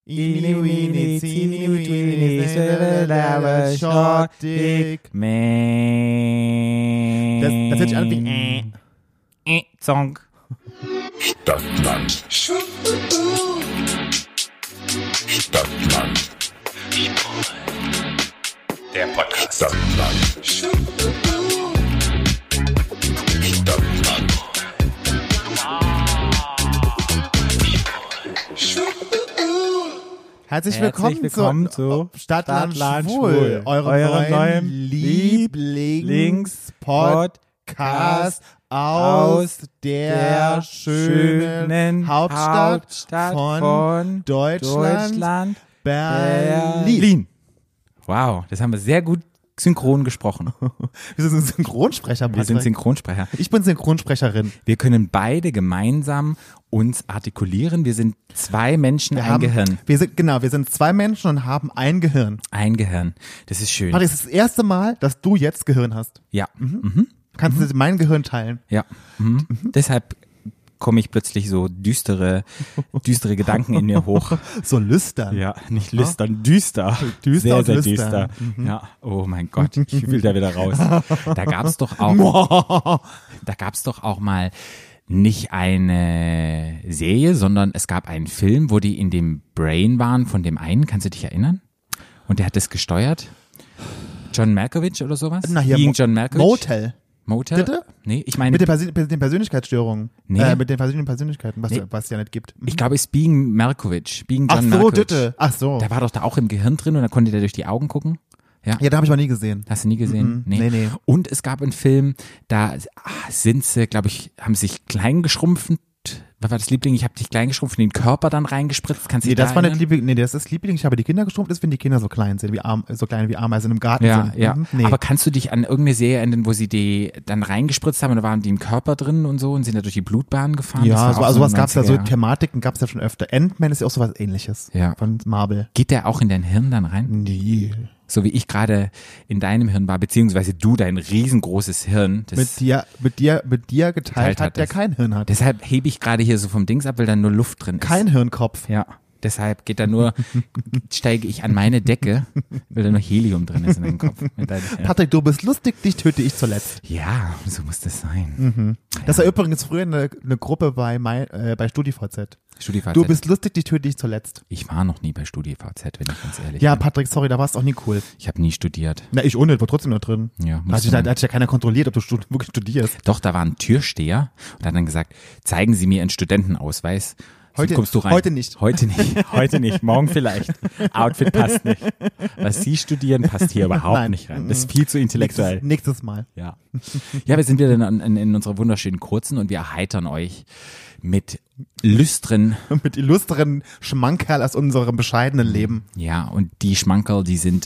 Eeny, weeny, teeny, weeny, have short dick. Das hört sich an wie Song. Stadtland. Stadtland. Der Podcast. Stadtland. Stadtland. Herzlich willkommen zu Stadtland Schwul, eurem neuen Lieblingspodcast aus der schönen Hauptstadt von Deutschland, Berlin. Wow, das haben wir sehr gut synchron gesprochen. Wir sind Synchronsprecher, Patrick. Wir sind Synchronsprecher. Ich bin Synchronsprecherin. Wir können beide gemeinsam uns artikulieren. Wir sind zwei Menschen, ein Gehirn. Wir sind zwei Menschen und haben ein Gehirn. Ein Gehirn. Das ist schön. Patrick, das ist das erste Mal, dass du jetzt Gehirn hast. Ja. Kannst du mein Gehirn teilen? Ja. Deshalb komme ich plötzlich so düstere Gedanken in mir hoch. So lüstern. Ja, nicht lüstern, düster. Düster sehr, und sehr lüstern. düster. Ja, oh mein Gott, ich will da wieder raus. Da gab's doch auch mal nicht eine Serie, sondern es gab einen Film, wo die in dem Brain waren von dem einen, kannst du dich erinnern? Und der hat das gesteuert. John Malkovich oder sowas? Na hier, John Malkovich. Motel. Bitte? Nee, ich meine. Mit den Persönlichkeitsstörungen. Nee. Mit den verschiedenen Persönlichkeiten, was es ja nicht gibt. Ich glaube, es ist Being Malkovich. Being Ach John so, Malkovich. bitte. Ach so. Der war doch da auch im Gehirn drin und dann konnte der durch die Augen gucken. Ja, Ja, da habe ich mal nie gesehen. hast du nie gesehen? Nee. Und es gab einen Film, da sind sie, glaube ich, haben sich klein geschrumpft. Was war das Liebling? Ich habe dich klein geschrumpft und den Körper dann reingespritzt. Kannst du Nee, dich das da war nicht erinnern? Liebling. Nee, das ist Liebling. Ich habe die Kinder geschrumpft, ist, wenn die Kinder so klein sind, so klein wie Ameisen im Garten Ja, sind. ja. Nee. Aber kannst du dich an irgendeine Serie erinnern, wo sie die dann reingespritzt haben und da waren die im Körper drin und so und sind da durch die Blutbahn gefahren? Ja, Das war auch sowas so gab's ja, so 90er. Thematiken gab's ja schon öfter. Ant-Man ist ja auch sowas ähnliches. Ja. Von Marvel. Geht der auch in dein Hirn dann rein? Nee. So wie ich gerade in deinem Hirn war, beziehungsweise du dein riesengroßes Hirn. Das Mit dir geteilt hat, der das. kein Hirn hat. Deshalb hebe ich gerade hier so vom Dings ab, weil da nur Luft drin ist. Kein Hirnkopf. Ja, deshalb geht da nur, steige ich an meine Decke, weil da nur Helium drin ist in deinem Kopf. Patrick, du bist lustig, dich töte ich zuletzt. Ja, so muss das sein. Das war übrigens früher eine Gruppe bei StudiVZ. StudiVZ. Du bist lustig, dich töte ich zuletzt. Ich war noch nie bei StudiVZ, wenn ich ganz ehrlich Ja, bin. Patrick, sorry, da warst du auch nie cool. Ich habe nie studiert. Na, ich ohne, war trotzdem noch drin. Ja, Da musste man- hat sich ja keiner kontrolliert, ob du wirklich studierst. Doch, da war ein Türsteher und hat dann gesagt, zeigen Sie mir Ihren Studentenausweis. So Heute- kommst du rein. heute nicht. Heute nicht, morgen vielleicht. Outfit passt nicht. Was Sie studieren, passt hier überhaupt Nein. nicht rein. Das ist viel zu intellektuell. Nächstes Mal. Ja. Ja, wir sind wieder in unserer wunderschönen Kurzen und wir erheitern euch mit lüstren, Mit illustren Schmankerl aus unserem bescheidenen Leben. ja, und die Schmankerl, die sind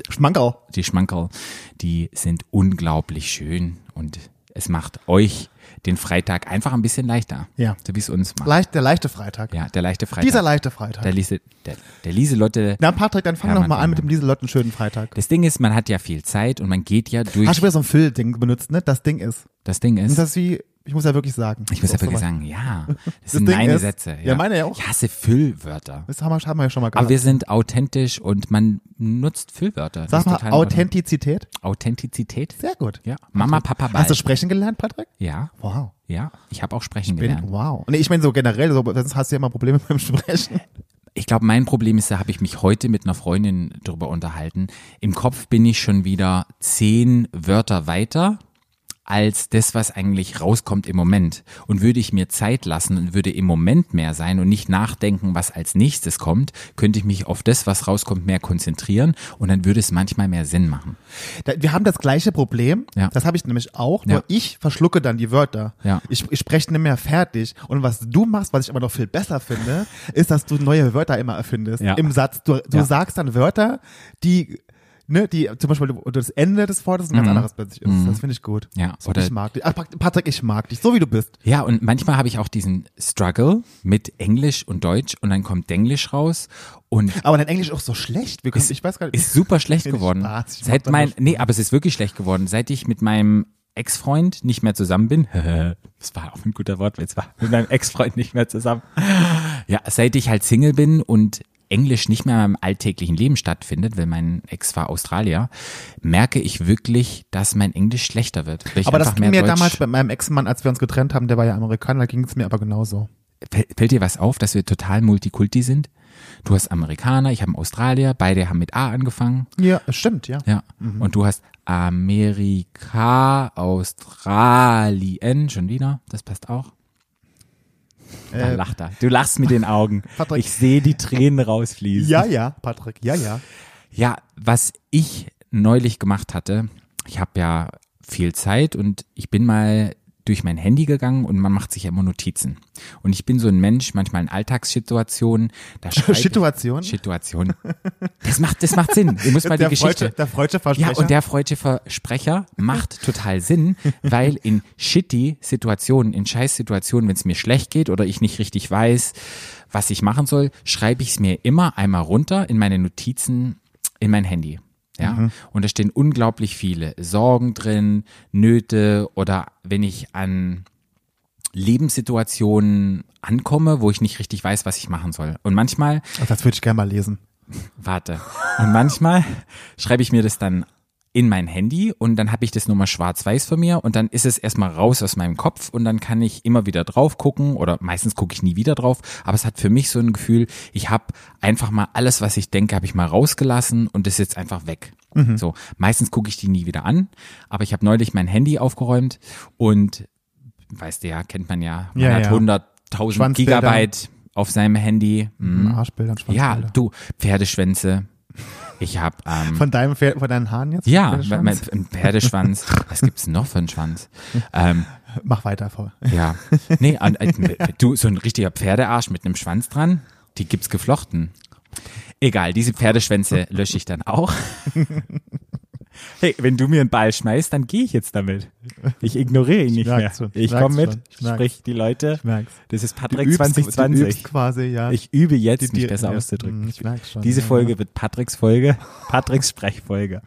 unglaublich schön und es macht euch den Freitag einfach ein bisschen leichter. Ja. So wie es uns macht. Der leichte Freitag. Ja, der leichte Freitag. Dieser leichte Freitag. der Lieselotte. Na, Patrick, dann fang Hermann doch mal an mit Baumann. dem Lieselotten schönen Freitag. Das Ding ist, man hat ja viel Zeit und man geht ja durch. Hast du wieder so ein Füll-Ding benutzt, ne? Das Ding ist. Das Ding ist, Das ist wie, ich muss ja wirklich sagen. ich muss ja Das ist wirklich so sagen, ja, das Das sind Ding meine ist- Sätze. Ja, meine ja auch. Ich hasse Füllwörter. was. Das haben wir ja schon mal Aber gesagt. wir sind authentisch und man nutzt Füllwörter. Das Sag ist mal total in Ordnung. Authentizität. Authentizität. Sehr gut. Ja, Mama, Papa, bald. Hast du sprechen gelernt, Patrick? Ja, Wow. ja, ich habe auch sprechen gelernt. Wow. Nee, ich meine so generell, sonst hast du ja immer Probleme beim Sprechen. Ich glaube, mein Problem ist, da habe ich mich heute mit einer Freundin drüber unterhalten. Im Kopf bin ich schon wieder 10 Wörter weiter als das, was eigentlich rauskommt im Moment. Und würde ich mir Zeit lassen und würde im Moment mehr sein und nicht nachdenken, was als nächstes kommt, könnte ich mich auf das, was rauskommt, mehr konzentrieren und dann würde es manchmal mehr Sinn machen. Wir haben das gleiche Problem. Ja. Das habe ich nämlich auch. Nur Ja. ich verschlucke dann die Wörter. Ja. Ich spreche nicht mehr fertig. Und was du machst, was ich aber noch viel besser finde, ist, dass du neue Wörter immer erfindest. Ja. Im Satz. Du Ja. sagst dann Wörter, die zum Beispiel das Ende des Wortes ein ganz anderes plötzlich ist. Das finde ich gut. Ja, So, oder- ich mag dich. Ach, Patrick, ich mag dich, so wie du bist. Ja, und manchmal habe ich auch diesen Struggle mit Englisch und Deutsch und dann kommt Denglisch raus und Aber dein Englisch ist auch so schlecht. Ich weiß gar nicht. ist super schlecht Finde ich geworden. Spaß. Ich mach da nur Nee, aber es ist wirklich schlecht geworden. Seit ich mit meinem Ex-Freund nicht mehr zusammen bin, das war auch ein guter Wortwitz, war mit meinem Ex-Freund nicht mehr zusammen. Ja, seit ich halt Single bin und Englisch nicht mehr im alltäglichen Leben stattfindet, weil mein Ex war Australier, merke ich wirklich, dass mein Englisch schlechter wird. Weil ich Aber das einfach ging mir mehr Deutsch- damals bei meinem Ex-Mann, als wir uns getrennt haben, der war ja Amerikaner, da ging es mir aber genauso. Fällt dir was auf, dass wir total Multikulti sind? Du hast Amerikaner, ich habe einen Australier, beide haben mit A angefangen. Ja, das stimmt, ja. Ja. Und du hast Amerika, Australien, schon wieder, das passt auch. Da lacht er. Du lachst mit den Augen. Patrick. Ich sehe die Tränen rausfließen. Ja, Patrick, ja. Ja, was ich neulich gemacht hatte, ich habe ja viel Zeit und ich bin mal durch mein Handy gegangen und man macht sich ja immer Notizen. Und ich bin so ein Mensch, manchmal in Alltagssituationen, da schreibe Situation? Situation. Das macht Sinn. Ihr müsst mal die Geschichte. Der freudsche Versprecher. Ja, und der freudsche Versprecher macht total Sinn, weil in shitty Situationen, in Scheißsituationen, wenn es mir schlecht geht oder ich nicht richtig weiß, was ich machen soll, schreibe ich es mir immer einmal runter in meine Notizen in mein Handy. Ja, und da stehen unglaublich viele Sorgen drin, Nöte oder wenn ich an Lebenssituationen ankomme, wo ich nicht richtig weiß, was ich machen soll. Und manchmal, Das würde ich gerne mal lesen. und manchmal schreibe ich mir das dann in mein Handy und dann habe ich das nur mal schwarz-weiß von mir und dann ist es erstmal raus aus meinem Kopf und dann kann ich immer wieder drauf gucken oder meistens gucke ich nie wieder drauf, aber es hat für mich so ein Gefühl, ich habe einfach mal alles, was ich denke, habe ich mal rausgelassen und das ist jetzt einfach weg. So, meistens gucke ich die nie wieder an, aber ich habe neulich mein Handy aufgeräumt und weißt du ja, kennt man ja, man Ja, hat ja. 100.000 Schwanzbilder. Gigabyte auf seinem Handy. Arschbilder und Ja, Schwanzbilder. du, Pferdeschwänze. Ich habe Von deinen Haaren jetzt? ja, Pferdeschwanz? ein Pferdeschwanz. Was gibt's noch für einen Schwanz? Mach weiter, Frau. Ja, nee, du, so ein richtiger Pferdearsch mit einem Schwanz dran, die gibt's geflochten. Egal, diese Pferdeschwänze lösche ich dann auch. Hey, wenn du mir einen Ball schmeißt, dann gehe ich jetzt damit. Ich ignoriere ihn nicht mehr. merk's schon, Ich merk's komme mit, schon, ich merk's. sprich die Leute. merk's. Das ist Du Patrick übst 2020. quasi, ja. Ich übe jetzt, mich Die- besser ja, auszudrücken. Ich merk's schon. Diese ja. Folge wird Patricks Folge, Patricks Sprechfolge.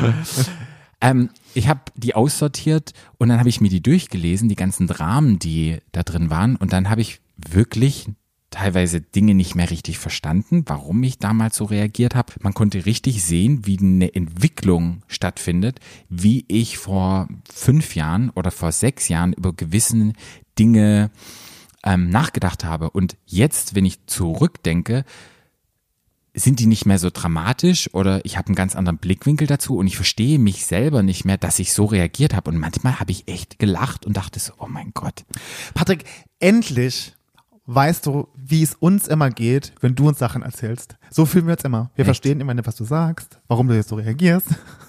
Ich habe die aussortiert und dann habe ich mir die durchgelesen, die ganzen Dramen, die da drin waren. Und dann habe ich wirklich teilweise Dinge nicht mehr richtig verstanden, warum ich damals so reagiert habe. Man konnte richtig sehen, wie eine Entwicklung stattfindet, wie ich vor 5 Jahren oder vor 6 Jahren über gewisse Dinge nachgedacht habe. Und jetzt, wenn ich zurückdenke, sind die nicht mehr so dramatisch oder ich habe einen ganz anderen Blickwinkel dazu und ich verstehe mich selber nicht mehr, dass ich so reagiert habe. Und manchmal habe ich echt gelacht und dachte so, oh mein Gott. Patrick, endlich weißt du, wie es uns immer geht, wenn du uns Sachen erzählst. So fühlen wir uns immer. Wir Echt? verstehen immer nicht, was du sagst, warum du jetzt so reagierst.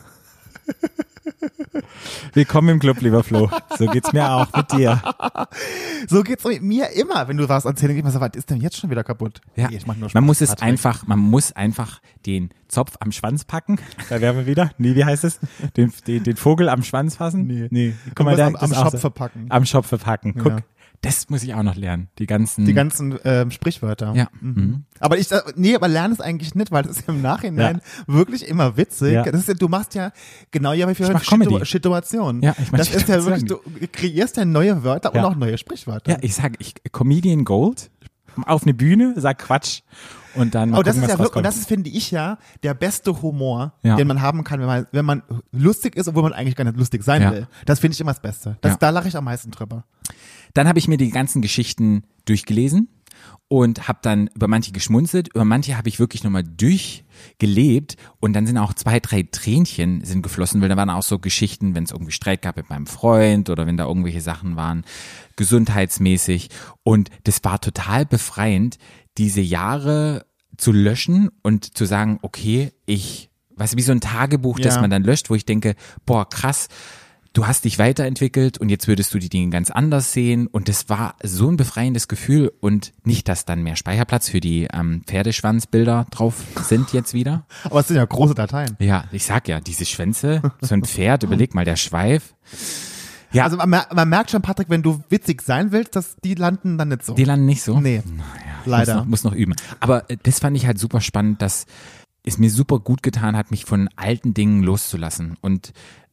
Willkommen im Club, lieber Flo. So geht's mir auch mit dir. So geht's mit mir immer, wenn du was erzählst. Ich immer so, was ist denn jetzt schon wieder kaputt? Ja, Nee, ich mach nur Spaß, man muss Patrick. man muss einfach den Zopf am Schwanz packen. Da wären wir wieder. Nee, wie heißt es? Den Vogel am Schwanz fassen? Nee. Guck Du mal, musst da am ist auch Schopf so. verpacken. Am Schopf verpacken. Guck, Ja. das muss ich auch noch lernen. Die ganzen. Die ganzen Sprichwörter. Ja. Mhm. Aber aber lern es eigentlich nicht, weil das ist im Nachhinein wirklich immer witzig. Ja. Das ist ja, du machst ja genau ja wie für mach Comedy. Situation. Ja, ich mach das ist ja wirklich, Situation. du kreierst ja neue Wörter und Ja. auch neue Sprichwörter. Ja, ich sag, Comedian Gold auf eine Bühne, sag Quatsch und dann mal Aber das gucken, ist was ja wirklich, und rauskommt. das ist, finde ich ja, der beste Humor, Ja. den man haben kann, wenn man lustig ist, obwohl man eigentlich gar nicht lustig sein Ja. will. Das finde ich immer das Beste. Ja. Da lache ich am meisten drüber. Dann habe ich mir die ganzen Geschichten durchgelesen und habe dann über manche geschmunzelt, über manche habe ich wirklich nochmal durchgelebt und dann sind auch 2, 3 Tränchen sind geflossen, weil da waren auch so Geschichten, wenn es irgendwie Streit gab mit meinem Freund oder wenn da irgendwelche Sachen waren, gesundheitsmäßig und das war total befreiend, diese Jahre zu löschen und zu sagen, okay, weißt du, wie so ein Tagebuch, das Ja. man dann löscht, wo ich denke, boah, krass, du hast dich weiterentwickelt und jetzt würdest du die Dinge ganz anders sehen und das war so ein befreiendes Gefühl und nicht, dass dann mehr Speicherplatz für die Pferdeschwanzbilder drauf sind jetzt wieder. Aber es sind ja große Dateien. Ja, ich sag ja, diese Schwänze, so ein Pferd, überleg mal, der Schweif. Ja, Also man merkt schon, Patrick, wenn du witzig sein willst, dass die landen dann nicht so. die landen nicht so. Nee, leider. Muss noch üben. Aber das fand ich halt super spannend, dass es mir super gut getan hat, mich von alten Dingen loszulassen und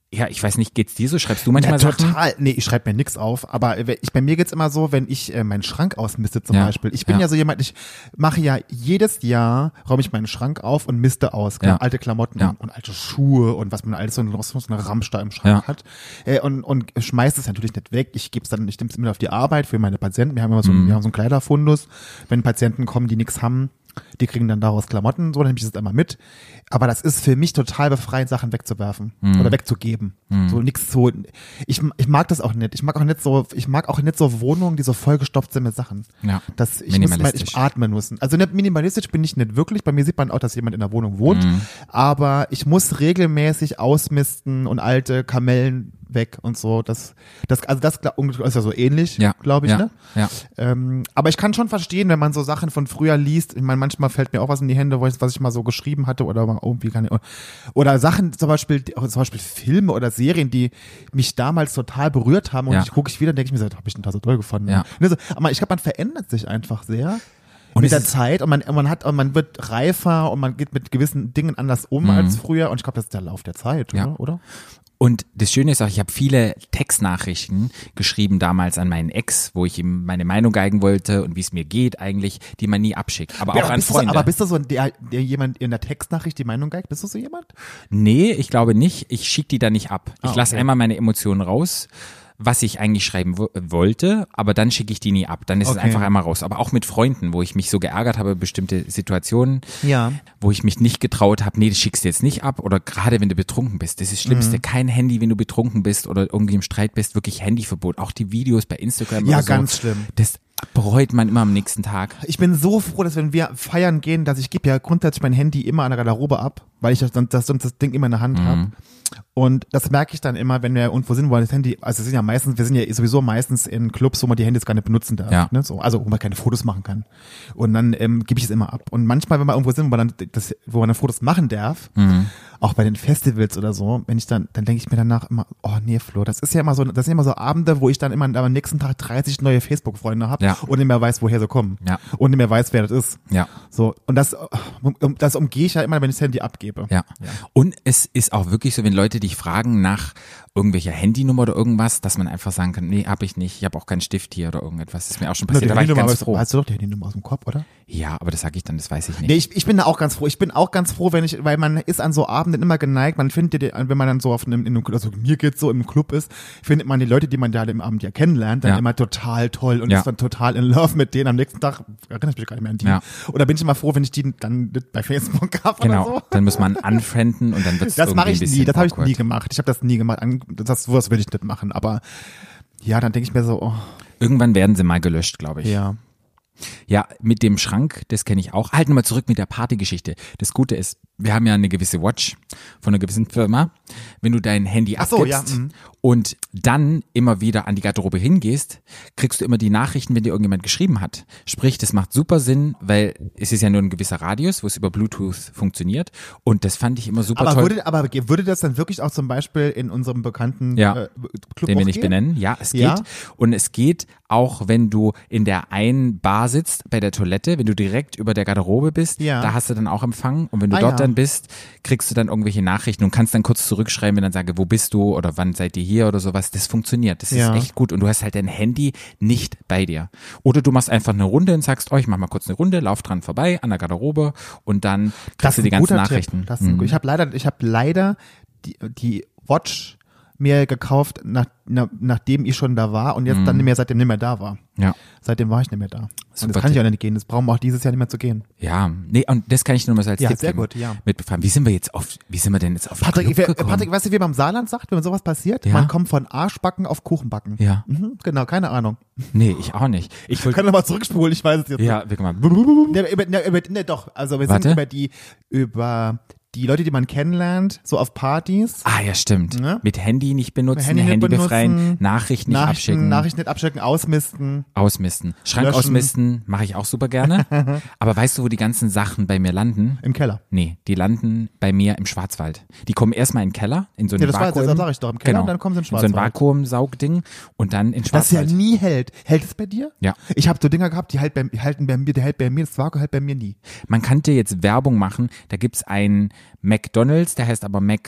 Ja, ich weiß nicht, geht's dir so? Schreibst du manchmal Sachen? Total. Nee, ich schreibe mir nichts auf, aber bei mir geht's immer so, wenn ich meinen Schrank ausmiste zum Beispiel. Ich bin ja so jemand, ich mache ja jedes Jahr, räume ich meinen Schrank auf und miste aus. Alte Klamotten und alte Schuhe und was man alles so eine Ramsch da im Schrank hat. Und schmeiß es natürlich nicht weg. Ich nehme es immer auf die Arbeit für meine Patienten. Wir haben immer so einen Kleiderfundus. Wenn Patienten kommen, die nichts haben, die kriegen dann daraus Klamotten, so, dann nehme ich das einmal mit. Aber das ist für mich total befreiend, Sachen wegzuwerfen oder wegzugeben. So nichts so. Ich mag das auch nicht. Ich mag auch nicht so Wohnungen, die so vollgestopft sind mit Sachen. Ja. Ich atmen müssen. Also nicht minimalistisch bin ich nicht wirklich. Bei mir sieht man auch, dass jemand in der Wohnung wohnt. Aber ich muss regelmäßig ausmisten und alte Kamellen weg und so. Das ist ja so ähnlich, glaube ich. Ne? Ja. Aber ich kann schon verstehen, wenn man so Sachen von früher liest. Ich meine, manchmal fällt mir auch was in die Hände, was ich mal so geschrieben hatte oder mal irgendwie oder Sachen, zum Beispiel Filme oder Serien, die mich damals total berührt haben und gucke ich wieder und denke ich mir so, habe ich denn da so toll gefunden? Ja. Aber ich glaube, man verändert sich einfach sehr. Und mit der Zeit und man wird reifer und man geht mit gewissen Dingen anders um als früher und ich glaube, das ist der Lauf der Zeit, oder? Und das Schöne ist auch, ich habe viele Textnachrichten geschrieben damals an meinen Ex, wo ich ihm meine Meinung geigen wollte und wie es mir geht eigentlich, die man nie abschickt. Aber auch an Freunde. Aber bist du so der jemand in der Textnachricht die Meinung geigt? Bist du so jemand? Nee, ich glaube nicht. Ich schicke die da nicht ab. Ich lasse einmal meine Emotionen raus, was ich eigentlich schreiben wollte, aber dann schicke ich die nie ab. Dann ist es einfach einmal raus. Aber auch mit Freunden, wo ich mich so geärgert habe, bestimmte Situationen, wo ich mich nicht getraut habe, nee, das schickst du jetzt nicht ab. Oder gerade wenn du betrunken bist, das ist das Schlimmste. Kein Handy, wenn du betrunken bist oder irgendwie im Streit bist, wirklich Handyverbot. Auch die Videos bei Instagram oder so. Ja, ganz schlimm. Das bereut man immer am nächsten Tag. Ich bin so froh, dass wenn wir feiern gehen, dass ich gebe ja grundsätzlich mein Handy immer an der Garderobe ab, weil ich das Ding immer in der Hand habe. Und das merke ich dann immer, wenn wir irgendwo sind, wo das Handy, also wir sind ja sowieso meistens in Clubs, wo man die Handys gar nicht benutzen darf, ne? So, also wo man keine Fotos machen kann. Und dann gebe ich es immer ab. Und manchmal, wenn wir irgendwo sind, wo man dann Fotos machen darf, auch bei den Festivals oder so, wenn ich dann denke ich mir danach immer, oh nee, Flo, das sind ja immer so Abende, wo ich dann immer am nächsten Tag 30 neue Facebook-Freunde habe und nicht mehr weiß, woher sie kommen. Ja. Und nicht mehr weiß, wer das ist. Ja. So, und das umgehe ich ja immer, wenn ich das Handy abgebe. Ja. Und es ist auch wirklich so, wenn Leute dich fragen nach irgendwelcher Handynummer oder irgendwas, dass man einfach sagen kann, nee, hab ich nicht, ich habe auch keinen Stift hier oder irgendetwas. Das ist mir auch schon passiert, da war ich ganz froh. Hast du doch die Handynummer aus dem Kopf, oder? Ja, aber das sage ich dann, das weiß ich nicht. Nee, ich bin da auch ganz froh. Ich bin auch ganz froh, weil man ist an so Abenden immer geneigt, man findet, wenn man dann so also mir geht's so im Club ist, findet man die Leute, die man da im Abend ja kennenlernt, dann immer total toll und ist dann total in love mit denen. Am nächsten Tag erinnere ich mich gar nicht mehr an die. Ja. Oder bin ich immer froh, wenn ich die dann bei Facebook habe oder so. Dann muss man unfrienden und dann wird's das irgendwie ein bisschen das habe ich nie gemacht. Ich habe das nie gemacht. Sowas will ich nicht machen, aber ja, dann denke ich mir so, oh. Irgendwann werden sie mal gelöscht, glaube ich. Ja. Ja, mit dem Schrank, das kenne ich auch. Halt nochmal zurück mit der Partygeschichte. Das Gute ist, wir haben ja eine gewisse Watch von einer gewissen Firma. Wenn du dein Handy abgibst und dann immer wieder an die Garderobe hingehst, kriegst du immer die Nachrichten, wenn dir irgendjemand geschrieben hat. Sprich, das macht super Sinn, weil es ist ja nur ein gewisser Radius, wo es über Bluetooth funktioniert. Und das fand ich immer super toll. Würde das dann wirklich auch zum Beispiel in unserem bekannten Club den wir nicht benennen? Ja, es geht. Ja. Und es geht auch, wenn du in der einen Bar sitzt, bei der Toilette, wenn du direkt über der Garderobe bist, da hast du dann auch Empfang. Und wenn du dort dann bist, kriegst du dann irgendwelche Nachrichten und kannst dann kurz zurückschreiben, wenn dann sage, wo bist du oder wann seid ihr hier oder sowas. Das funktioniert. Das ist echt gut. Und du hast halt dein Handy nicht bei dir. Oder du machst einfach eine Runde und sagst, ich mach mal kurz eine Runde, lauf dran vorbei an der Garderobe und dann kriegst du die ganzen Nachrichten. Ich habe leider die Watch mir gekauft, nachdem ich schon da war und jetzt dann seitdem nicht mehr da war. Ja. Seitdem war ich nicht mehr da. Und das kann ich auch nicht gehen. Das brauchen wir auch dieses Jahr nicht mehr zu gehen. Ja, nee, und das kann ich nur mal so als Tipp sehr gut, mitbefragen. Wie sind wir denn jetzt auf Patrick, weißt du, wie beim Saarland sagt, wenn sowas passiert? Ja? Man kommt von Arschbacken auf Kuchenbacken. Ja. Genau, keine Ahnung. Nee, ich auch nicht. Ich kann nochmal zurückspulen, ich weiß es jetzt nicht. Ja, wir können mal. Doch, also wir sind über die Leute, die man kennenlernt, so auf Partys. Ah, ja, stimmt. Ne? Mit Handy nicht benutzen, Handy befreien, Nachrichten nicht abschicken. Nachrichten nicht abschicken, ausmisten. Schrank löschen. Ausmisten mache ich auch super gerne. Aber weißt du, wo die ganzen Sachen bei mir landen? Im Keller. Nee, die landen bei mir im Schwarzwald. Die kommen erstmal in den Keller, in so ein Vakuum. Das sag ich doch, im Keller und dann kommen sie in den Schwarzwald. In so ein Vakuumsaugding und dann in Schwarzwald. Das ja nie hält. Hält es bei dir? Ja. Ich habe so Dinger gehabt, der hält bei mir, das Vakuum hält bei mir nie. Man könnte jetzt Werbung machen, da gibt's einen McDonald's, der heißt aber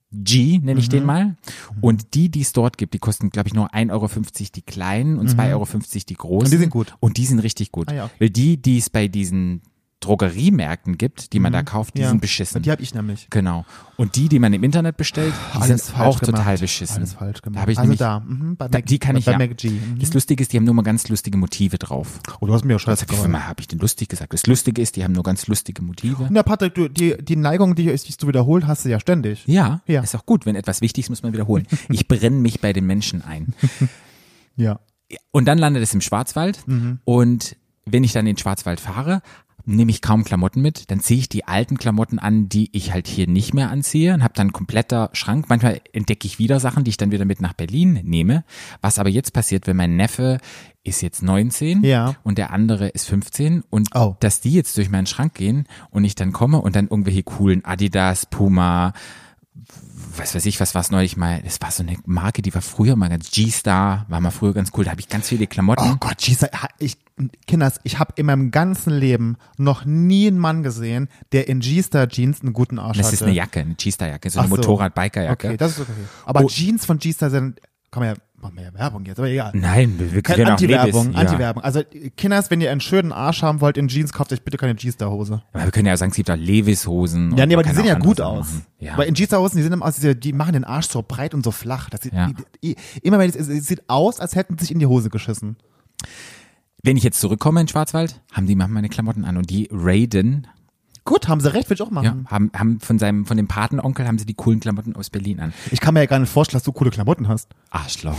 G nenne ich den mal. Und die es dort gibt, die kosten, glaube ich, nur 1,50 Euro die kleinen und 2,50 Euro die großen. Und die sind gut. Und die sind richtig gut. Ah, ja, okay. Weil die es bei diesen Drogeriemärkten gibt, die man da kauft, die sind beschissen. Die habe ich nämlich. Genau. Und die man im Internet bestellt, die sind auch total beschissen. Alles falsch gemacht. Da habe ich also nämlich, bei Mac, die kann ich bei ja. MacG. Das Lustige ist, die haben nur mal ganz lustige Motive drauf. Oh, du hast mir auch scheiße Wie mal habe ich denn lustig gesagt? Das Lustige ist, die haben nur ganz lustige Motive. Na, Patrick, die Neigung, die du wiederholt, hast du ja ständig. Ja, Ja. ist auch gut. Wenn etwas wichtig ist, muss man wiederholen. Ich brenne mich bei den Menschen ein. Ja. Und dann landet es im Schwarzwald. Und wenn ich dann in den Schwarzwald fahre, nehme ich kaum Klamotten mit. Dann ziehe ich die alten Klamotten an, die ich halt hier nicht mehr anziehe und habe dann einen kompletter Schrank. Manchmal entdecke ich wieder Sachen, die ich dann wieder mit nach Berlin nehme. Was aber jetzt passiert, wenn mein Neffe ist jetzt 19 Ja. und der andere ist 15 und Oh. dass die jetzt durch meinen Schrank gehen und ich dann komme und dann irgendwelche coolen Adidas, Puma, was weiß ich, was war es neulich mal, das war so eine Marke, die war früher mal ganz, G-Star, war mal früher ganz cool, da habe ich ganz viele Klamotten. Oh Gott, Kinders, ich habe in meinem ganzen Leben noch nie einen Mann gesehen, der in G-Star Jeans einen guten Arsch Das hatte. ist eine Jacke, eine G-Star-Jacke, so eine Ach so. Motorrad-Biker-Jacke. Okay, das ist okay. Aber Oh. Jeans von G-Star sind, machen wir ja Werbung jetzt, aber egal. Nein, wir Keine können auch Anti-Werbung, Levis, ja. Anti-Werbung. Also, Kinders, wenn ihr einen schönen Arsch haben wollt in Jeans, kauft euch bitte keine G-Star-Hose. Aber wir können ja sagen, es gibt auch Levis-Hosen. Ja, und nee, aber man die kann sehen auch ja andere gut Sachen aus. machen. Ja. Weil in G-Star-Hosen, die sehen immer aus, die machen den Arsch so breit und so flach. Das sieht, Ja. immer wenn es sieht aus, als hätten sie sich in die Hose geschissen. Wenn ich jetzt zurückkomme in den Schwarzwald, machen meine Klamotten an und die Raiden, Gut, haben sie recht, will ich auch ja, machen. haben von dem Patenonkel haben sie die coolen Klamotten aus Berlin an. Ich kann mir ja gar nicht vorstellen, dass du coole Klamotten hast. Arschloch.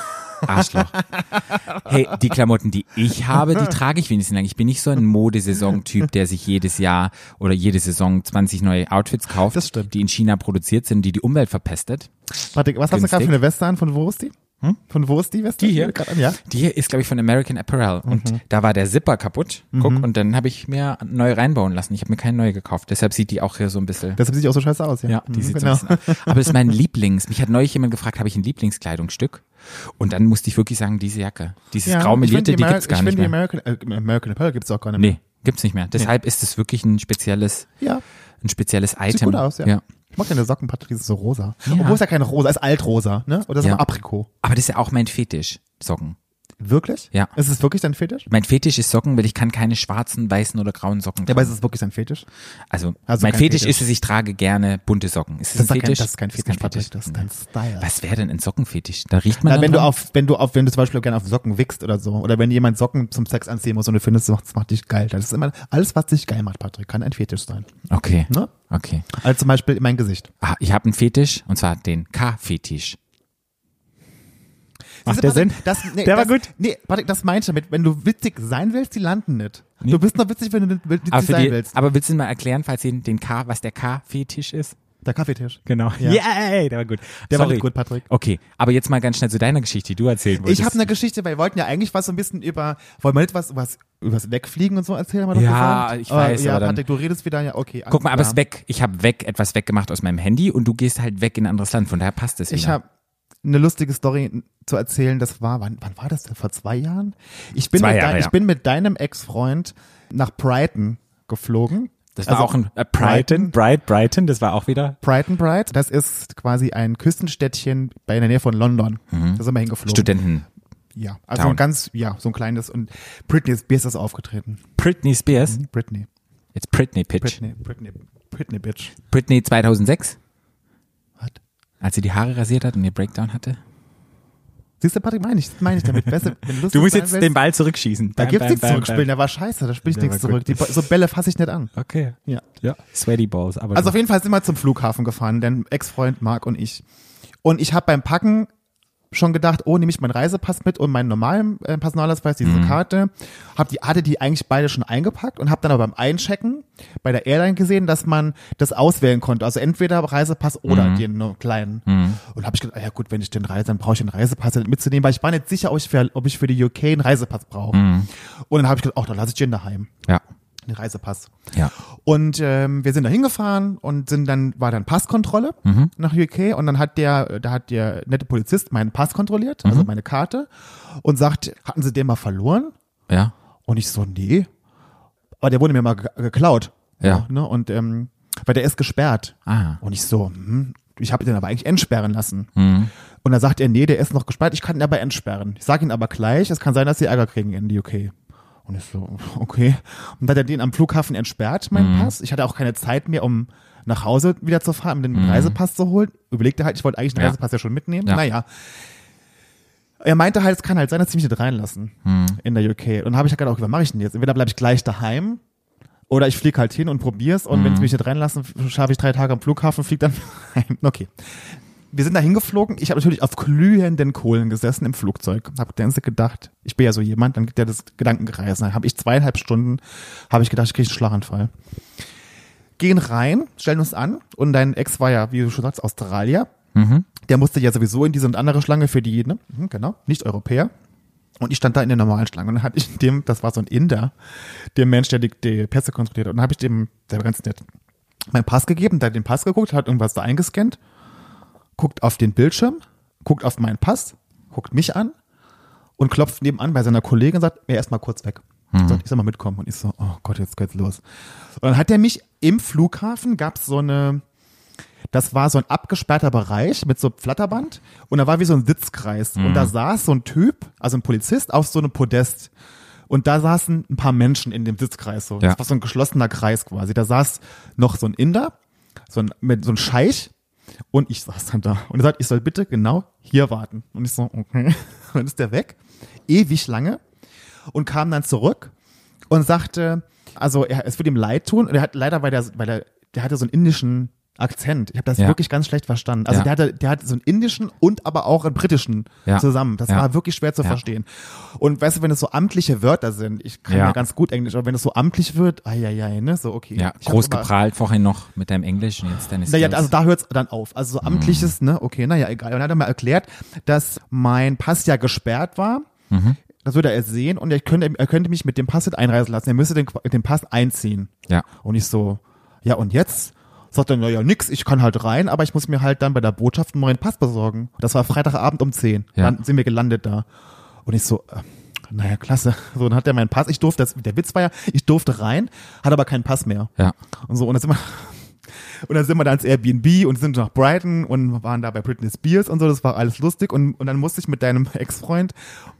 Hey, die Klamotten, die ich habe, die trage ich wenigstens lang. Ich bin nicht so ein Modesaison-Typ, der sich jedes Jahr oder jede Saison 20 neue Outfits kauft, Das stimmt. die in China produziert sind, die Umwelt verpestet. Patrick, was hast du gerade Günstig. für eine Weste an? Von wo ist die? Von wo ist die Weste? Die hier? Gerade an, ja. Die hier ist, glaube ich, von American Apparel. Und da war der Zipper kaputt. Guck, und dann habe ich mir neu reinbauen lassen. Ich habe mir keine neue gekauft. Deshalb sieht die auch hier so ein bisschen. Deshalb sieht die auch so scheiße aus, ja. Ja, die sieht genau. so ein bisschen aus. Aber das ist mein Mich hat neulich jemand gefragt, habe ich ein Lieblingskleidungsstück? Und dann musste ich wirklich sagen, diese Jacke. Dieses Ja, graumelierte, ich die find gibt's gar nicht die mehr. American Apparel gibt's auch gar nicht mehr. Nee, gibt's nicht mehr. Deshalb ist es wirklich ein spezielles Ja, Item. sieht gut aus, ja. Ich mag deine Socken, Patrick, die sind so rosa. Ja. Obwohl es ja keine rosa, ist altrosa, ne? Oder ist Ja. aber Aprikot. Aber das ist ja auch mein Fetisch, Socken. Wirklich? Ja. Ist es wirklich dein Fetisch? Mein Fetisch ist Socken, weil ich kann keine schwarzen, weißen oder grauen Socken Ja, aber ist tragen. es wirklich dein Fetisch? Also Also mein kein Fetisch Fetisch. ist es, ich trage gerne bunte Socken. Ist das, Das ein ist, Fetisch? das ist kein Fetisch, Patrick, das ist dein Style. Was wäre denn ein Sockenfetisch? Da riecht man Na, dann dran? wenn du zum Beispiel gerne auf Socken wickst oder so, oder wenn jemand Socken zum Sex anziehen muss und du findest, das macht dich geil. Das ist immer, alles, was dich geil macht, Patrick, kann ein Fetisch sein. Okay, Ne? okay. Also zum Beispiel mein Gesicht. Ah, ich habe einen Fetisch, und zwar den K-Fetisch. Siehst der du, Patrick, Sinn? Nee, Der war das, gut. Nee, Patrick, das meinst du damit, wenn du witzig sein willst, die landen nicht. Du bist nur witzig, wenn du nicht witzig sein willst. Aber willst du mal erklären, falls ihr was der K-Fetisch ist? Der Kaffeetisch. Genau. Ja. Yay, der war gut. Der war Sorry. nicht gut, Patrick. Okay, aber jetzt mal ganz schnell zu deiner Geschichte, die du erzählen wolltest. Ich habe eine Geschichte, weil wir wollten ja eigentlich was so ein bisschen wollen wir nicht was übers Wegfliegen und so erzählen? Haben wir doch Ja, gesagt? ich weiß, Ja, aber dann- Patrick, du redest wieder, ja, okay. Guck mal, aber ja. es ist weg. Ich habe etwas weggemacht aus meinem Handy und du gehst halt weg in ein anderes Land. Von daher passt es wieder. Ich habe eine lustige Story zu erzählen. Das war, wann war das denn? Vor 2 Jahren? Ich bin, 2 mit, Jahre, ich ja. bin mit deinem Ex-Freund nach Brighton geflogen. Das war Also auch ein Brighton, das war auch wieder. Brighton. Das ist quasi ein Küstenstädtchen in der Nähe von London. Da sind wir hingeflogen. Studenten. Ja, also Town. so ein kleines, und Britney Spears ist aufgetreten. Britney Spears. Britney Jetzt Britney Pitch. Bitch. Britney 2006, Was? als sie die Haare rasiert hat und ihr Breakdown hatte. Siehst du, Patrick, meine ich damit. Weißt du, wenn lustig Du musst sein jetzt willst, den Ball zurückschießen. da Bam, gibt's bam, nichts bam, zurückspielen, bam. der war scheiße, da spiele ich Der nichts war zurück. gut. So Bälle fasse ich nicht an. Okay. Ja. Ja. Sweaty Balls, aber Also auf jeden Fall sind wir zum Flughafen gefahren, dein Ex-Freund Marc und ich. Und ich habe beim Packen schon gedacht, oh, nehme ich meinen Reisepass mit und meinen normalen Personalausweis, diese Karte. Hatte die eigentlich beide schon eingepackt und habe dann aber beim Einchecken bei der Airline gesehen, dass man das auswählen konnte. Also entweder Reisepass oder den nur kleinen. Und habe ich gedacht, ja gut, wenn ich den reise, dann brauche ich den Reisepass mitzunehmen, weil ich war nicht sicher, ob ich für die UK einen Reisepass brauche. Und dann habe ich gedacht, dann lasse ich den daheim. ja. Den Reisepass. Ja. Und wir sind da hingefahren und war dann Passkontrolle nach UK und dann hat der nette Polizist meinen Pass kontrolliert, also meine Karte, und sagt, hatten Sie den mal verloren? Ja. Und ich so, nee. Aber der wurde mir mal geklaut. Ja. Ne? Und weil der ist gesperrt. Ah. Und ich so, ich habe den aber eigentlich entsperren lassen. Und dann sagt er, nee, der ist noch gesperrt, ich kann ihn aber entsperren. Ich sage ihn aber gleich, es kann sein, dass sie Ärger kriegen in die UK. Und ich so, okay. Und dann hat er den am Flughafen entsperrt, meinen Pass. Ich hatte auch keine Zeit mehr, um nach Hause wieder zu fahren, um den Reisepass zu holen. Überlegte halt, ich wollte eigentlich den Reisepass ja schon mitnehmen. Ja. Naja. Er meinte halt, es kann halt sein, dass sie mich nicht reinlassen in der UK. Und dann habe ich halt gedacht, okay, was mache ich denn jetzt? Entweder bleibe ich gleich daheim oder ich fliege halt hin und probier's. Und wenn sie mich nicht reinlassen, schaffe ich 3 Tage am Flughafen, fliege dann heim. Okay. Wir sind da hingeflogen. Ich habe natürlich auf glühenden Kohlen gesessen im Flugzeug. Habe ganz gedacht, ich bin ja so jemand, dann gibt ja das Gedankenkreis. Dann habe ich 2,5 Stunden, habe ich gedacht, ich kriege einen Schlaganfall. Gehen rein, stellen uns an und dein Ex war ja, wie du schon sagst, Australier. Der musste ja sowieso in diese und andere Schlange für die, ne? Genau, nicht Europäer. Und ich stand da in der normalen Schlange und dann hatte ich dem, das war so ein Inder, dem Mensch, der die Pässe kontrolliert hat. Und dann habe ich dem, der war ganz nett, meinen Pass gegeben, der hat den Pass geguckt, hat irgendwas da eingescannt, guckt auf den Bildschirm, guckt auf meinen Pass, guckt mich an und klopft nebenan bei seiner Kollegin und sagt, erst mal kurz weg. Ich soll mal mitkommen. Und ich so, oh Gott, jetzt geht's los. Und dann hat er mich im Flughafen, gab's so eine, das war so ein abgesperrter Bereich mit so Flatterband und da war wie so ein Sitzkreis. Und da saß so ein Typ, also ein Polizist, auf so einem Podest. Und da saßen ein paar Menschen in dem Sitzkreis. So. Das war so ein geschlossener Kreis quasi. Da saß noch so ein Inder, so ein Scheich. Und ich saß dann da. Und er sagt, ich soll bitte genau hier warten. Und ich so, okay. Und dann ist der weg. Ewig lange. Und kam dann zurück und sagte, also es würde ihm leid tun. Und er hat leider, weil der hatte so einen indischen Akzent. Ich habe das wirklich ganz schlecht verstanden. Also der hatte so einen indischen und aber auch einen britischen zusammen. Das war wirklich schwer zu verstehen. Und weißt du, wenn es so amtliche Wörter sind, ich kann ja ganz gut Englisch, aber wenn es so amtlich wird, ne, so okay. Ja, groß geprahlt vorhin noch mit deinem Englisch und jetzt deine Skills. Naja, also da hört's dann auf. Also so amtliches, ne, okay, naja, egal. Und dann hat er mal erklärt, dass mein Pass ja gesperrt war. Das würde er sehen und er könnte mich mit dem Pass nicht einreisen lassen. Er müsste den Pass einziehen. Ja. Und ich so, ja und jetzt? Sagt er, naja, nix, ich kann halt rein, aber ich muss mir halt dann bei der Botschaft einen neuen Pass besorgen. Das war Freitagabend um 10. Dann sind wir gelandet da. Und ich so, naja, klasse. So, dann hat er meinen Pass. Der Witz war ja, ich durfte rein, hatte aber keinen Pass mehr. Ja. Und so, und dann sind wir da ins Airbnb und sind nach Brighton und waren da bei Britney Spears und so, das war alles lustig. Und dann musste ich mit deinem Ex-Freund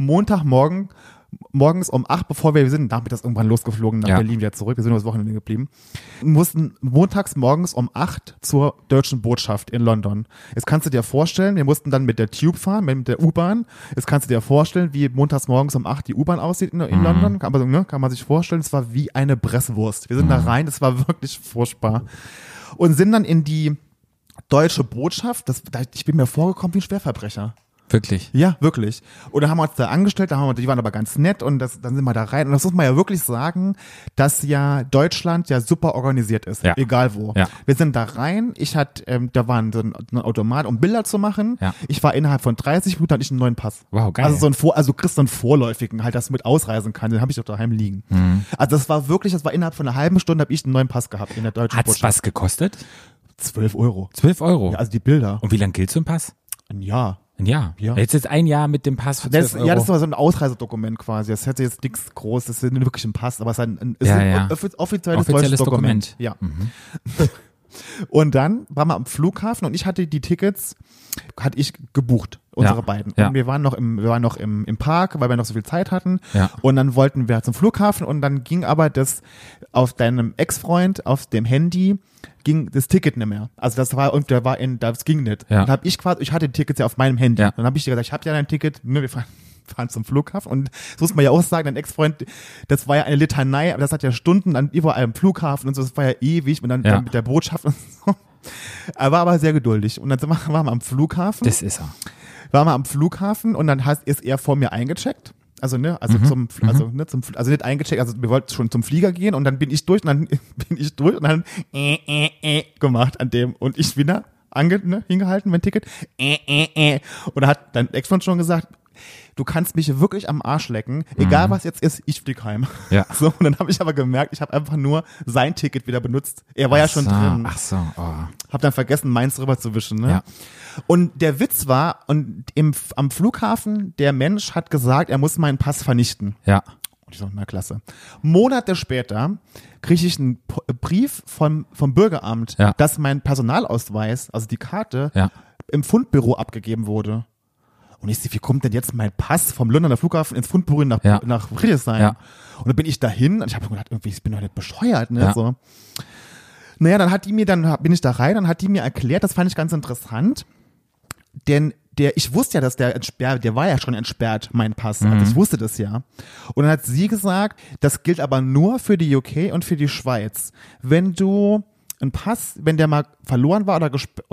morgens um 8, bevor wir sind nachmittags irgendwann losgeflogen nach Berlin wieder zurück, wir sind nur das Wochenende geblieben, mussten montags morgens um 8 zur deutschen Botschaft in London. Jetzt kannst du dir vorstellen, wir mussten dann mit der Tube fahren, mit der U-Bahn. Jetzt kannst du dir vorstellen, wie montags morgens um 8 die U-Bahn aussieht in London. Kann man sich vorstellen, es war wie eine Presswurst. Wir sind da rein, das war wirklich furchtbar. Und sind dann in die deutsche Botschaft, ich bin mir vorgekommen wie ein Schwerverbrecher. Wirklich? Ja, wirklich. Und dann haben wir uns da angestellt, die waren aber ganz nett und dann sind wir da rein. Und das muss man ja wirklich sagen, dass ja Deutschland ja super organisiert ist, egal wo. Ja. Wir sind da rein, da war so ein Automat, um Bilder zu machen. Ja. Ich war innerhalb von 30 Minuten, hatte ich einen neuen Pass. Wow, geil. Also du kriegst so einen vorläufigen, halt, dass du mit ausreisen kannst, den habe ich doch daheim liegen. Also das war innerhalb von einer halben Stunde, habe ich einen neuen Pass gehabt in der deutschen Botschaft. Hat's was gekostet? 12 Euro. 12 Euro? Ja, also die Bilder. Und wie lang gilt so ein Pass? Ein Jahr. Ein Jahr? Ja. Jetzt ein Jahr mit dem Pass für 12 Euro. Ja, das war so ein Ausreisedokument quasi. Das hätte jetzt nichts Großes, das ist wirklich ein Pass, aber es ist ein offizielles deutsches Dokument. Ja. Und dann waren wir am Flughafen und ich hatte die Tickets, gebucht, unsere beiden. Und wir waren noch im Park, weil wir noch so viel Zeit hatten. Ja. Und dann wollten wir zum Flughafen und dann ging aber das auf deinem Ex-Freund, auf dem Handy, ging das Ticket nicht mehr. Also das ging nicht. Ja. Und ich hatte die Tickets ja auf meinem Handy. Ja. Dann habe ich dir gesagt, ich habe ja dein Ticket, wir fahren zum Flughafen und das muss man ja auch sagen, dein Ex-Freund, das war ja eine Litanei, aber das hat ja Stunden an überall am Flughafen und so, das war ja ewig und dann mit der Botschaft und so. Er war aber sehr geduldig und dann waren wir am Flughafen. Das ist er. Waren wir am Flughafen und dann ist er vor mir eingecheckt. Also, nicht eingecheckt, also wir wollten schon zum Flieger gehen und dann bin ich durch und dann gemacht an dem und ich wieder hingehalten, mein Ticket, und da hat dein Ex-Freund schon gesagt, du kannst mich wirklich am Arsch lecken, egal was jetzt ist, ich flieg heim. Ja. So, und dann habe ich aber gemerkt, ich habe einfach nur sein Ticket wieder benutzt. Er war ja schon drin. Ach so, oh. Hab dann vergessen, meins rüber zu wischen, ne? Ja. Und der Witz war, am Flughafen, der Mensch hat gesagt, er muss meinen Pass vernichten. Ja. Und ich so, na klasse. Monate später kriege ich einen Brief vom Bürgeramt, dass mein Personalausweis, also die Karte, im Fundbüro abgegeben wurde. Und ich sehe, wie kommt denn jetzt mein Pass vom Londoner Flughafen ins Fundbüro nach Friedrichshain? Ja. Und dann bin ich dahin und ich habe gedacht, irgendwie, ich bin doch nicht bescheuert, ne? So. Naja, dann bin ich da rein und hat die mir erklärt, das fand ich ganz interessant, denn ich wusste ja, dass der war ja schon entsperrt, mein Pass. Also ich wusste das ja. Und dann hat sie gesagt, das gilt aber nur für die UK und für die Schweiz. Wenn du einen Pass, wenn der mal verloren war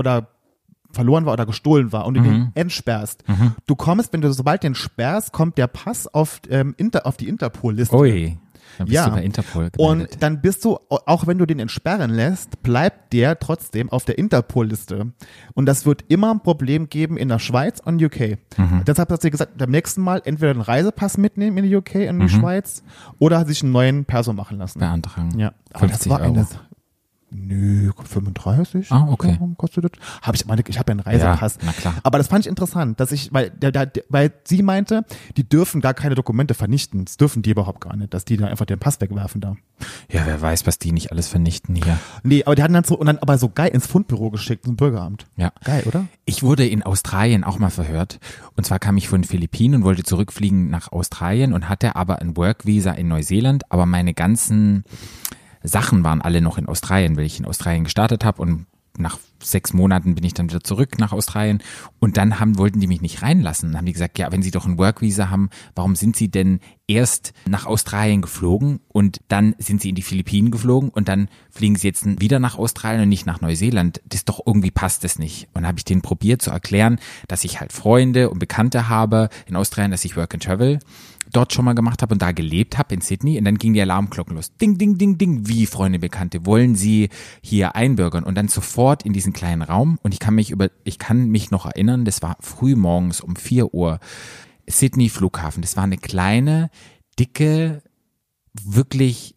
oder gestohlen war und du den entsperrst, du kommst, sobald den sperrst, kommt der Pass auf die Interpol-Liste. Ui. Dann bist du bei Interpol gemeldet. Und dann bist du, auch wenn du den entsperren lässt, bleibt der trotzdem auf der Interpol-Liste. Und das wird immer ein Problem geben in der Schweiz und UK. Deshalb hat sie gesagt, beim nächsten Mal entweder einen Reisepass mitnehmen in die UK, in die Schweiz, oder sich einen neuen Perso machen lassen. Beantragen. Ja, aber das war eine... Nö, 35. Ah, okay. Warum kostet das? Ich habe ja einen Reisepass. Ja, na klar. Aber das fand ich interessant, weil sie meinte, die dürfen gar keine Dokumente vernichten. Das dürfen die überhaupt gar nicht, dass die da einfach den Pass wegwerfen da. Ja, wer weiß, was die nicht alles vernichten hier. Nee, aber die hatten dann aber so geil ins Fundbüro geschickt, zum Bürgeramt. Ja. Geil, oder? Ich wurde in Australien auch mal verhört. Und zwar kam ich von den Philippinen und wollte zurückfliegen nach Australien und hatte aber ein Work-Visa in Neuseeland, aber meine ganzen Sachen waren alle noch in Australien, weil ich in Australien gestartet habe und nach 6 Monaten bin ich dann wieder zurück nach Australien und dann wollten die mich nicht reinlassen. Dann haben die gesagt, ja, wenn Sie doch ein Work-Visa haben, warum sind Sie denn erst nach Australien geflogen und dann sind Sie in die Philippinen geflogen und dann fliegen Sie jetzt wieder nach Australien und nicht nach Neuseeland? Das doch irgendwie passt das nicht. Und dann habe ich denen probiert zu erklären, dass ich halt Freunde und Bekannte habe in Australien, dass ich Work and Travel dort schon mal gemacht habe und da gelebt habe in Sydney und dann ging die Alarmglocken los. Ding, ding, ding, ding. Wie, Freunde, Bekannte, wollen Sie hier einbürgern? Und dann sofort in diesen kleinen Raum und ich kann mich noch erinnern, das war früh morgens um 4 Uhr, Sydney Flughafen. Das war eine kleine, dicke, wirklich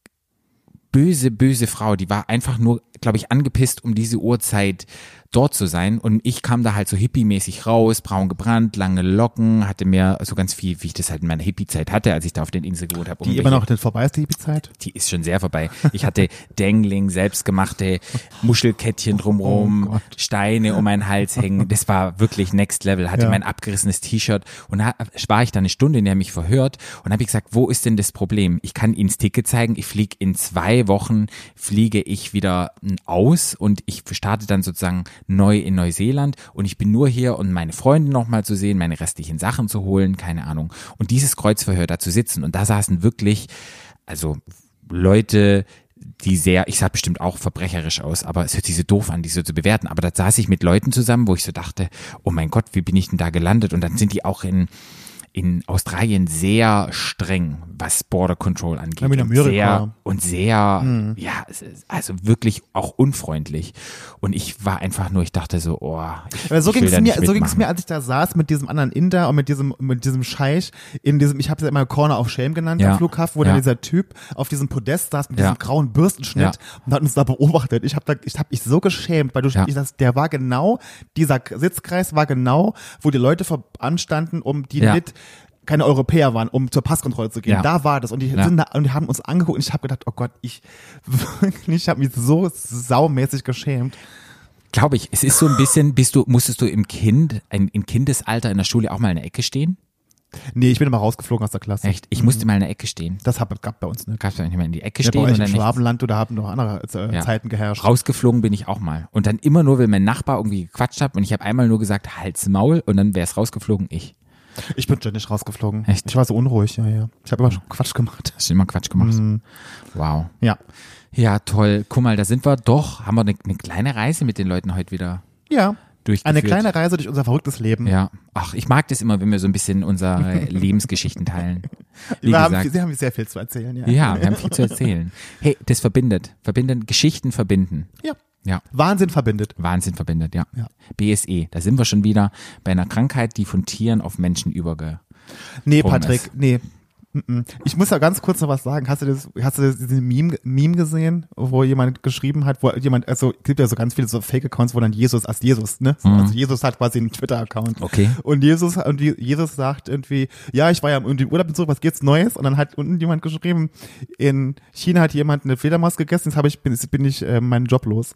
böse Frau. Die war einfach nur, glaube ich, angepisst, um diese Uhrzeit dort zu sein und ich kam da halt so hippie-mäßig raus, braun gebrannt, lange Locken, hatte mir so ganz viel, wie ich das halt in meiner Hippie-Zeit hatte, als ich da auf den Inseln gewohnt habe. Die immer noch nicht vorbei ist, die Hippie-Zeit? Die ist schon sehr vorbei. Ich hatte Dangling, selbstgemachte Muschelkettchen drumrum, Steine um meinen Hals hängen. Das war wirklich Next Level. Hatte mein abgerissenes T-Shirt und da war ich da eine Stunde, in der er mich verhört und habe ich gesagt, wo ist denn das Problem? Ich kann Ihnen das Ticket zeigen. Ich fliege in 2 Wochen, fliege ich wieder aus und ich starte dann sozusagen neu in Neuseeland und ich bin nur hier, um meine Freunde nochmal zu sehen, meine restlichen Sachen zu holen, keine Ahnung. Und dieses Kreuzverhör da zu sitzen und da saßen wirklich, also Leute, die sehr, ich sah bestimmt auch verbrecherisch aus, aber es hört sich so doof an, die so zu bewerten, aber da saß ich mit Leuten zusammen, wo ich so dachte, oh mein Gott, wie bin ich denn da gelandet? Und dann sind die auch in Australien sehr streng, was Border Control angeht. Ja, in Amerika. Sehr, ja, also wirklich auch unfreundlich. Und ich war einfach nur, ich dachte so, aber so ging es mir, als ich da saß mit diesem anderen Inder und mit diesem Scheich ich habe es ja immer Corner of Shame genannt am Flughafen, wo dann dieser Typ auf diesem Podest saß mit diesem grauen Bürstenschnitt und hat uns da beobachtet. Ich habe mich so geschämt, weil der war genau, dieser Sitzkreis war genau, wo die Leute anstanden, um die nicht keine Europäer waren, um zur Passkontrolle zu gehen. Da war das und die sind da und die haben uns angeguckt und ich habe gedacht, oh Gott, ich habe mich so saumäßig geschämt. Glaube ich, es ist so ein bisschen, musstest du im Kindesalter in der Schule auch mal in der Ecke stehen? Nee, ich bin immer rausgeflogen aus der Klasse. Echt? Ich musste mal in der Ecke stehen. Das gab bei uns nicht. Gab's ja nicht mal in die Ecke stehen. Bei euch oder im Schwabenland oder haben noch andere Zeiten geherrscht. Rausgeflogen bin ich auch mal. Und dann immer nur, weil mein Nachbar irgendwie gequatscht hat und ich habe einmal nur gesagt, Hals, Maul und dann wäre es rausgeflogen, ich. Ich bin ständig rausgeflogen. Echt? Ich war so unruhig, ja. Ich habe immer Quatsch gemacht. Hast du immer Quatsch gemacht? Wow. Ja. Ja, toll. Guck mal, haben wir eine kleine Reise mit den Leuten heute wieder durchgeführt. Eine kleine Reise durch unser verrücktes Leben. Ja. Ach, ich mag das immer, wenn wir so ein bisschen unsere Lebensgeschichten teilen. Sie haben sehr viel zu erzählen, ja. Ja, wir haben viel zu erzählen. Hey, das verbindet. Geschichten verbinden. Ja. Wahnsinn verbindet, ja. BSE, da sind wir schon wieder bei einer Krankheit, die von Tieren auf Menschen Nee, Patrick, ist. nee. Ich muss ja ganz kurz noch was sagen. Hast du diesen Meme gesehen, wo jemand geschrieben hat, es gibt ja so ganz viele so Fake-Accounts, wo dann Jesus als Jesus, ne? Also Jesus hat quasi einen Twitter-Account. Okay. Und Jesus sagt irgendwie, ja, ich war ja im Urlaub und so, was gibt's Neues? Und dann hat unten jemand geschrieben, in China hat jemand eine Fledermaus gegessen, jetzt bin ich meinen Job los.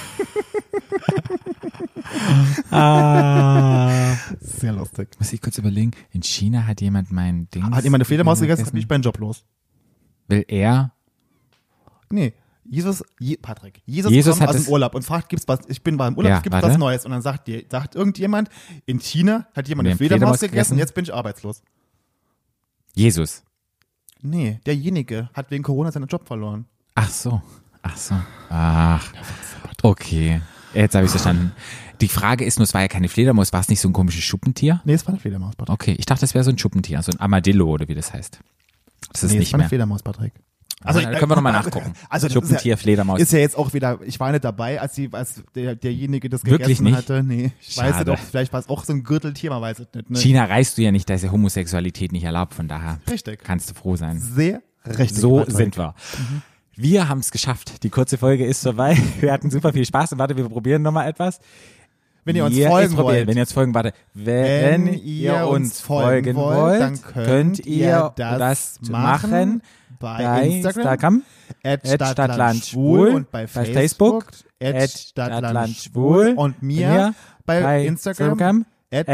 Sehr lustig. Muss ich kurz überlegen, in China hat jemand mein Ding. Hat jemand eine Fledermaus gegessen, bin ich meinen Job los. Will er? Nee. Patrick, Jesus Jesus kommt hat aus dem Urlaub und fragt, gibt's was, ich bin beim Urlaub, gibt's was Neues? Und dann sagt irgendjemand, in China hat jemand eine Fledermaus gegessen, jetzt bin ich arbeitslos. Jesus. Nee, derjenige hat wegen Corona seinen Job verloren. Ach so. Ach, okay. Jetzt habe ich es verstanden. Die Frage ist nur, es war ja keine Fledermaus, war es nicht so ein komisches Schuppentier? Nee, es war eine Fledermaus, Patrick. Okay, ich dachte, es wäre so ein Schuppentier, so ein Armadillo oder wie das heißt. Das ist nee, nicht es war mehr. eine Fledermaus, Patrick. Also können wir nochmal nachgucken. Also Schuppentier, Fledermaus. Ist ja jetzt auch wieder, ich war nicht dabei, als derjenige das Wirklich gegessen nicht? hatte. Nee, ich Schade. weiß es doch, vielleicht war es auch so ein Gürteltier, man weiß es nicht. Ne? China reist du ja nicht, da ist ja Homosexualität nicht erlaubt, von daher Richtig. kannst du froh sein. Sehr richtig. So Patrick. sind wir. Wir haben es geschafft. Die kurze Folge ist vorbei. Wir hatten super viel Spaß und warte, wir probieren nochmal etwas. Wenn ihr uns folgen wollt. Wenn ihr uns folgen, wenn ihr uns folgen wollt, dann könnt ihr das machen bei Instagram, @stadtlandschwul und bei Facebook, @stadtlandschwul und mir bei Instagram,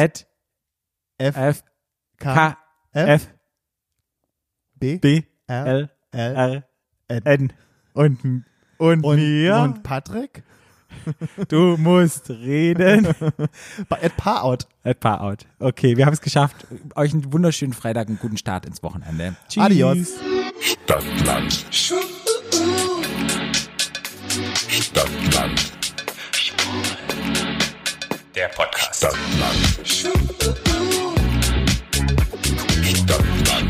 @fkf BLRN und mir und Patrick. Du musst reden. Bei @Paarout. @Paarout. Okay, wir haben es geschafft. Euch einen wunderschönen Freitag, einen guten Start ins Wochenende. Tschüss. Adios. Stadtland. Stadtland. Der Podcast. Stadtland. Stadtland.